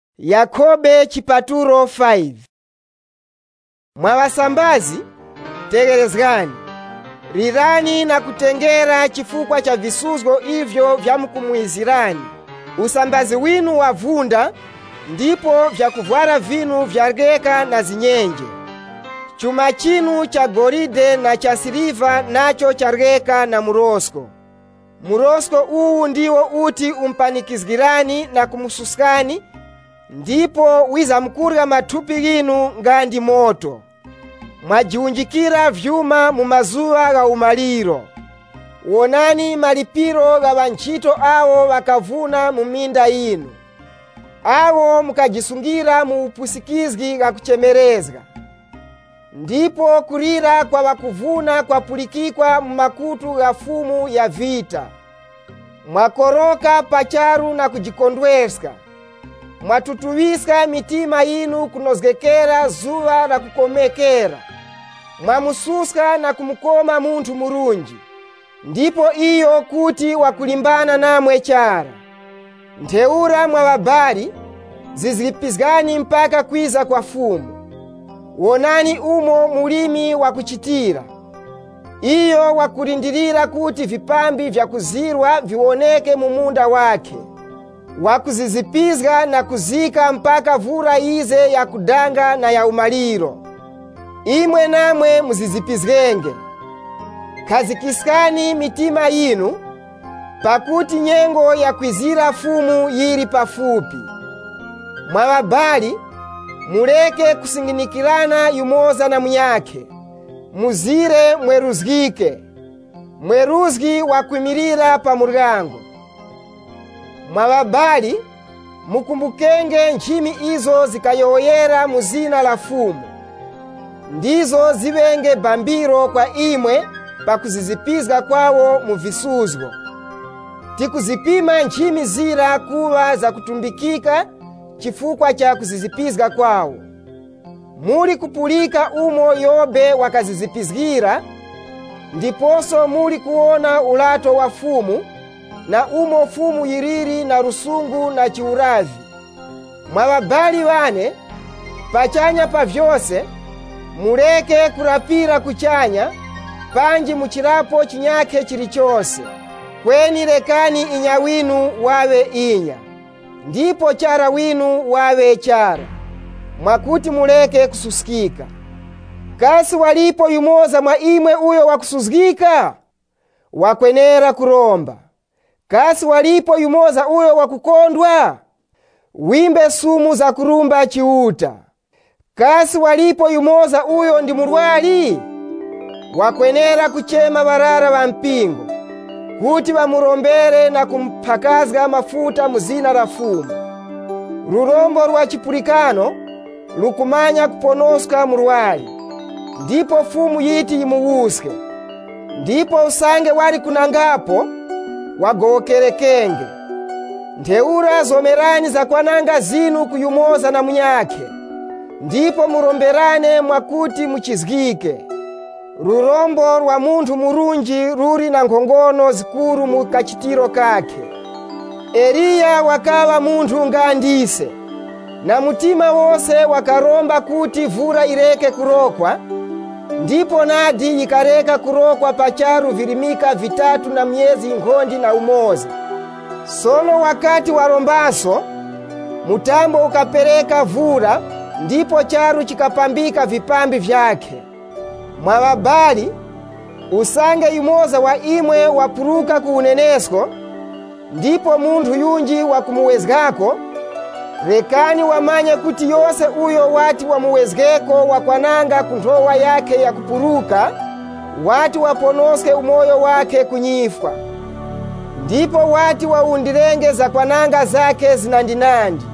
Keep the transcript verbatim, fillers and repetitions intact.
Yakobe chipaturo five. Mwa wasambazi tegerezgani, rirani na kutengera chifukwa cha visuzgo ivyo vya mkumwizirani. Usambazi winu wavunda, ndipo vya kuvwara vinu vyargeka na zinyenje. Chuma chinu cha goride na cha siliva nacho chargeka na murosko. Murosko uu ndiwo uti umpanikizgirani na kumususkani, ndipo wiza mkurga matupi ginu ngandi moto. Mwajiunjikira vyuma mu mazuwa ga umaliro. Wonani malipiro ga banchito awo wakavuna mu minda inu. Awo mukajisungira mu upusikizgi ga kuchemerezga. Ndipo kurira kwa wakuvuna kwa pulikikwa mu makutu ga fumu ya vita. Mwakoroka pacharu na kujikondweska. Mwatutuwiska mitima inu kunozgekera zuwa na kukomekera. Mwamususka na kumukoma muntu murunji. Ndipo iyo kuti wakulimbana namwe chara. Nteura mwa wabari zizilipizgani mpaka kwiza kwa fumu. Wonani umo mulimi wakuchitira. Iyo wakurindirira kuti vipambi vya kuzirwa viwoneke mumunda wake. Wakuzizipizga na kuzika mpaka vura ize ya kudanga na ya umaliro. Imwe namwe muzizipizgenge. Kazikiskani mitima yinu, pakuti nyengo ya kwizira fumu yiri pafupi. Mwabali, mureke kusinginikirana yumoza na munyake. Muzire mweruzgike. Mweruzgi wakwimirira pa murgango. Mwabali, mukumbukenge nchimi izo zikayoyera muzina la fumu. Ndizo zibenge bambiro kwa imwe pa kuzizipizga kwawo mu visuzgo. Tikuzipima nchimi zira kuwa za kutumbikika chifukwa cha kuzizipizga kwawo. Muri kupulika umo Yobe wakazizipizgira, ndiposo muri kuona ulato wa fumu, na umo fumu yiriri na rusungu na chiuravi. Mwabali wane, pachanya pa vyose, mureke kurapira kuchanya, panji muchirapo chinyake chirichose. Kweni rekani inya winu wawe inya, ndipo chara winu wawe chara. Mwakuti mureke kususkika. Kasi walipo yumoza mwa imwe uyo wakusuzgika, wakwenera kuromba. Kasi walipo yumoza uyo wakukondwa, wimbe sumu za kurumba chiuta. Kasi walipo yumoza uyo ndi murwali, wakwenera kuchema barara wa mpingo, kuti bamurombere na kumpakazga mafuta muzina la fumu. Rurombo rwa chipulikano, lukumanya kuponoska murwali, ndipo fumu yiti imuwuske. Ndipo usange wali kunangapo, wagokerekenge. Nteura zomerani za kwananga zinu kuyumoza na munyake, ndipo muromberane mwakuti muchizgike. Rurombo rwa muntu murunji ruri na ngongono zikuru mukachitiro kake. Eliya wakala muntu ngandise, na mutima wose wakaromba kuti vura ireke kurokwa, ndipo nadi ikareka kurokwa pacharu virimika vitatu na miezi ngondi na umoza. Sono wakati warombaso, mutambo ukapereka vura, ndipo charu chikapambika vipambi vyake. Mwabali, usange yumoza wa imwe wapuruka kuunenesko, ndipo muntu yunji wakumuwezgako, rekani wamanye kuti yose uyo wati wamuwezgeko wakwananga kuntowa yake ya kupuruka, wati waponoske umoyo wake kunyifwa. Ndipo wati waundirenge za kwananga zake zinandinandi.